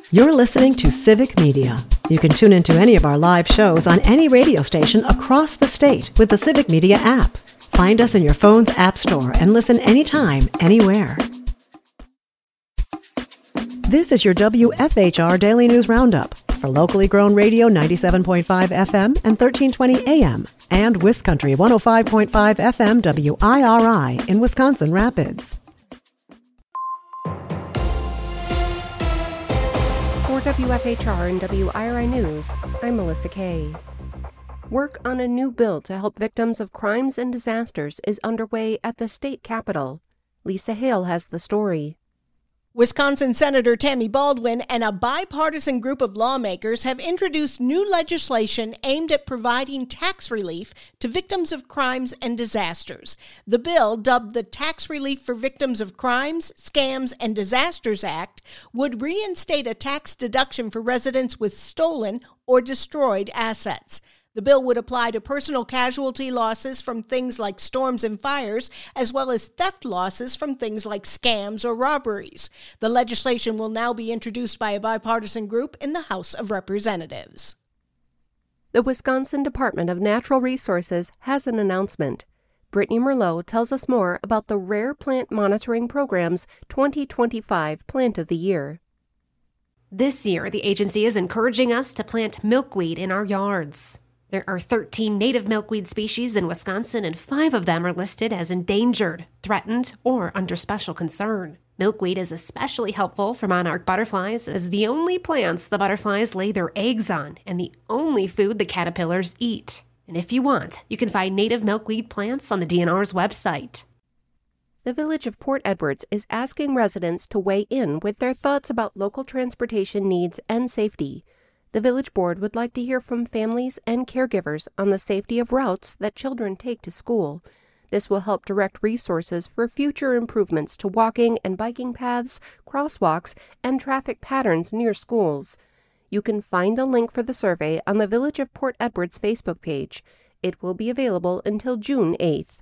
You're listening to Civic Media. You can tune into any of our live shows on any radio station across the state with the Civic Media app. Find us in your phone's app store and listen anytime, anywhere. This is your WFHR Daily News Roundup for locally grown radio 97.5 FM and 1320 AM and WisCountry 105.5 FM WIRI in Wisconsin Rapids. For WFHR and WIRI News, I'm Melissa Kay. Work on a new bill to help victims of crimes and disasters is underway at the state capitol. Lisa Hale has the story. Wisconsin Senator Tammy Baldwin and a bipartisan group of lawmakers have introduced new legislation aimed at providing tax relief to victims of crimes and disasters. The bill, dubbed the Tax Relief for Victims of Crimes, Scams, and Disasters Act, would reinstate a tax deduction for residents with stolen or destroyed assets. The bill would apply to personal casualty losses from things like storms and fires, as well as theft losses from things like scams or robberies. The legislation will now be introduced by a bipartisan group in the House of Representatives. The Wisconsin Department of Natural Resources has an announcement. Brittany Merlot tells us more about the Rare Plant Monitoring Program's 2025 Plant of the Year. This year, the agency is encouraging us to plant milkweed in our yards. There are 13 native milkweed species in Wisconsin, and 5 of them are listed as endangered, threatened, or under special concern. Milkweed is especially helpful for monarch butterflies as the only plants the butterflies lay their eggs on and the only food the caterpillars eat. And if you want, you can find native milkweed plants on the DNR's website. The Village of Port Edwards is asking residents to weigh in with their thoughts about local transportation needs and safety. The Village Board would like to hear from families and caregivers on the safety of routes that children take to school. This will help direct resources for future improvements to walking and biking paths, crosswalks, and traffic patterns near schools. You can find the link for the survey on the Village of Port Edwards Facebook page. It will be available until June 8th.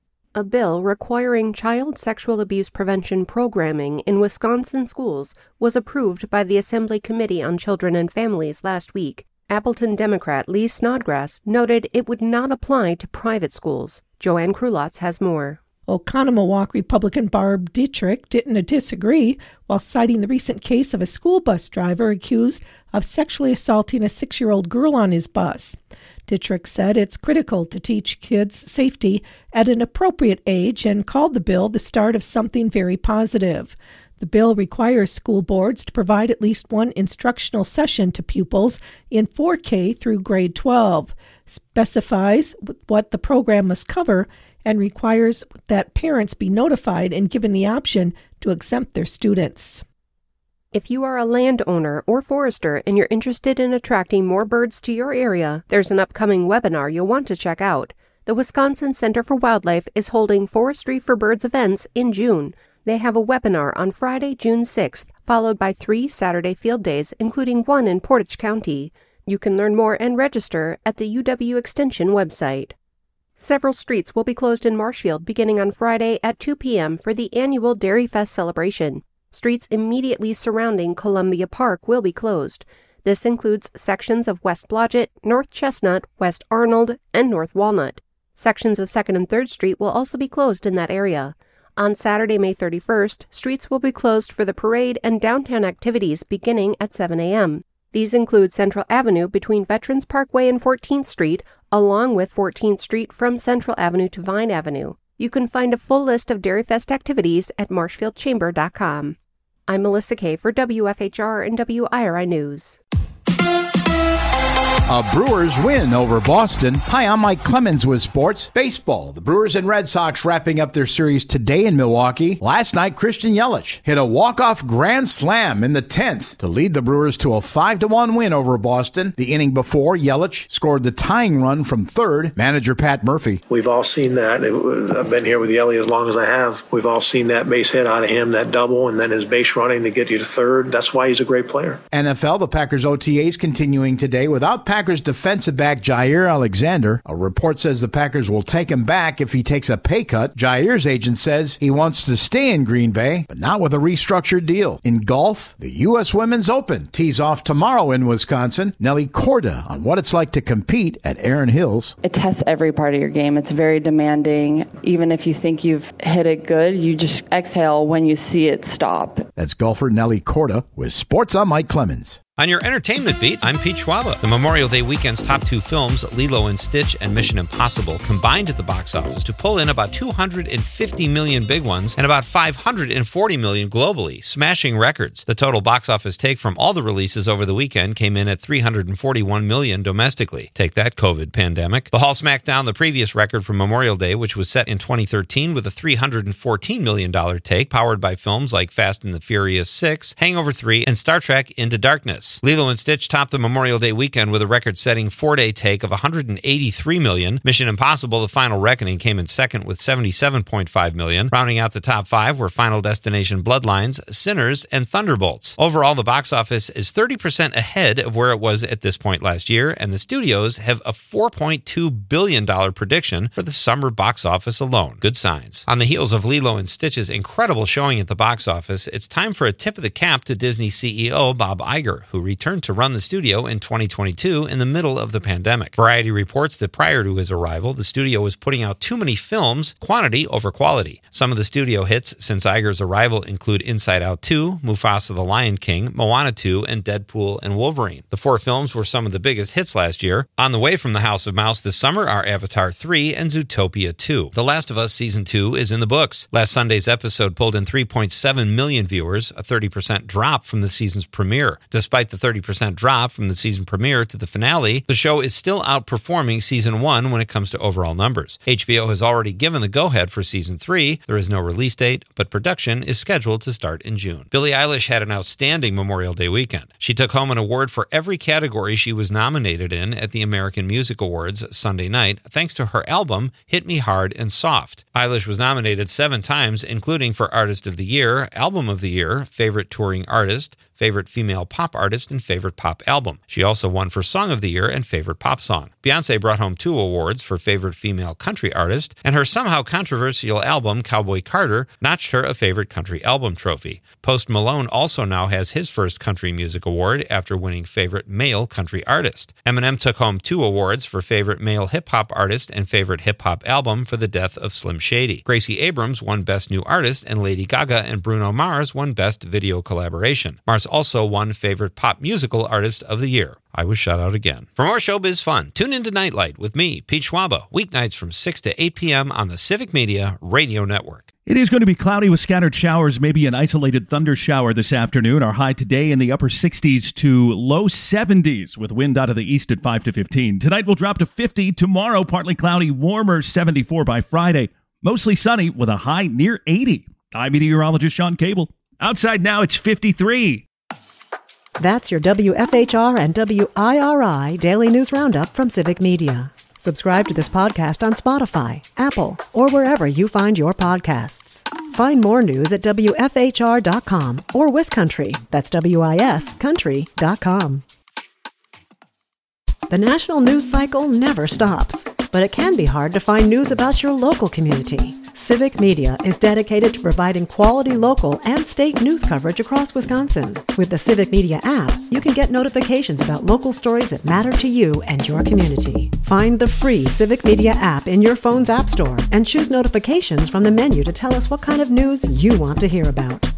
A bill requiring child sexual abuse prevention programming in Wisconsin schools was approved by the Assembly Committee on Children and Families last week. Appleton Democrat Lee Snodgrass noted it would not apply to private schools. Joanne Krulotz has more. Oconomowoc Republican Barb Dietrich didn't disagree while citing the recent case of a school bus driver accused of sexually assaulting a 6-year-old girl on his bus. Dietrich said it's critical to teach kids safety at an appropriate age and called the bill the start of something very positive. The bill requires school boards to provide at least one instructional session to pupils in 4K through grade 12, specifies what the program must cover, and requires that parents be notified and given the option to exempt their students. If you are a landowner or forester and you're interested in attracting more birds to your area, there's an upcoming webinar you'll want to check out. The Wisconsin Center for Wildlife is holding Forestry for Birds events in June. They have a webinar on Friday, June 6th, followed by 3 Saturday field days, including one in Portage County. You can learn more and register at the UW Extension website. Several streets will be closed in Marshfield beginning on Friday at 2 p.m. for the annual Dairy Fest celebration. Streets immediately surrounding Columbia Park will be closed. This includes sections of West Blodgett, North Chestnut, West Arnold, and North Walnut. Sections of 2nd and 3rd Street will also be closed in that area. On Saturday, May 31st, streets will be closed for the parade and downtown activities beginning at 7 a.m. These include Central Avenue between Veterans Parkway and 14th Street, along with 14th Street from Central Avenue to Vine Avenue. You can find a full list of Dairy Fest activities at marshfieldchamber.com. I'm Melissa Kay for WFHR and WIRI News. A Brewers win over Boston. Hi, I'm Mike Clemens with sports. Baseball. The Brewers and Red Sox wrapping up their series today in Milwaukee. Last night, Christian Yelich hit a walk-off grand slam in the 10th to lead the Brewers to a 5-1 win over Boston. The inning before, Yelich scored the tying run from third. Manager Pat Murphy. We've all seen that. I've been here with Yelich as long as I have. We've all seen that base hit out of him, that double, and then his base running to get you to third. That's why he's a great player. NFL, the Packers OTAs continuing today without Packers defensive back Jair Alexander. A report says the Packers will take him back if he takes a pay cut. Jair's agent says he wants to stay in Green Bay, but not with a restructured deal. In golf, the U.S. Women's Open tees off tomorrow in Wisconsin. Nelly Korda on what it's like to compete at Erin Hills. It tests every part of your game. It's very demanding. Even if you think you've hit it good, you just exhale when you see it stop. That's golfer Nelly Korda with Sports. I'm Mike Clemens. On your entertainment beat, I'm Pete Schwaba. The Memorial Day weekend's top two films, Lilo and Stitch and Mission Impossible, combined at the box office to pull in about 250 million big ones and about 540 million globally, smashing records. The total box office take from all the releases over the weekend came in at 341 million domestically. Take that, COVID pandemic. The Hall smacked down the previous record for Memorial Day, which was set in 2013 with a $314 million take, powered by films like Fast and the Furious 6, Hangover 3, and Star Trek Into Darkness. Lilo and Stitch topped the Memorial Day weekend with a record-setting 4-day take of $183 million. Mission Impossible: The Final Reckoning came in second with $77.5 million. Rounding out the top five were Final Destination: Bloodlines, Sinners, and Thunderbolts. Overall, the box office is 30% ahead of where it was at this point last year, and the studios have a $4.2 billion prediction for the summer box office alone. Good signs. On the heels of Lilo and Stitch's incredible showing at the box office, it's time for a tip of the cap to Disney CEO Bob Iger, who returned to run the studio in 2022 in the middle of the pandemic. Variety reports that prior to his arrival, the studio was putting out too many films, quantity over quality. Some of the studio hits since Iger's arrival include Inside Out 2, Mufasa the Lion King, Moana 2, and Deadpool and Wolverine. The four films were some of the biggest hits last year. On the way from the House of Mouse this summer are Avatar 3 and Zootopia 2. The Last of Us Season 2 is in the books. Last Sunday's episode pulled in 3.7 million viewers, a 30% drop from the season's premiere. Despite the 30% drop from the season premiere to the finale, the show is still outperforming Season 1 when it comes to overall numbers. HBO has already given the go-ahead for Season 3. There is no release date, but production is scheduled to start in June. Billie Eilish had an outstanding Memorial Day weekend. She took home an award for every category she was nominated in at the American Music Awards Sunday night, thanks to her album, Hit Me Hard and Soft. Eilish was nominated 7 times, including for Artist of the Year, Album of the Year, Favorite Touring Artist, Favorite Female Pop Artist, and Favorite Pop Album. She also won for Song of the Year and Favorite Pop Song. Beyoncé brought home 2 awards for Favorite Female Country Artist, and her somehow controversial album, Cowboy Carter, notched her a Favorite Country Album trophy. Post Malone also now has his first country music award after winning Favorite Male Country Artist. Eminem took home 2 awards for Favorite Male Hip Hop Artist and Favorite Hip Hop Album for the death of Slim Shady. Gracie Abrams won Best New Artist, and Lady Gaga and Bruno Mars won Best Video Collaboration. Mars also won Favorite Pop Musical Artist of the Year. I was shut out again. For more showbiz fun, tune into Nightlight with me, Pete Schwaba, weeknights from 6 to 8 p.m. on the Civic Media Radio Network. It is going to be cloudy with scattered showers, maybe an isolated thunder shower this afternoon. Our high today in the upper 60s to low 70s with wind out of the east at 5 to 15. Tonight will drop to 50. Tomorrow, partly cloudy, warmer, 74 by Friday. Mostly sunny with a high near 80. I'm meteorologist Sean Cable. Outside now, it's 53. That's your WFHR and WIRI Daily News Roundup from Civic Media. Subscribe to this podcast on Spotify, Apple, or wherever you find your podcasts. Find more news at WFHR.com or WisCountry, that's WIS Country.com. The national news cycle never stops, but it can be hard to find news about your local community. Civic Media is dedicated to providing quality local and state news coverage across Wisconsin. With the Civic Media app, you can get notifications about local stories that matter to you and your community. Find the free Civic Media app in your phone's app store and choose notifications from the menu to tell us what kind of news you want to hear about.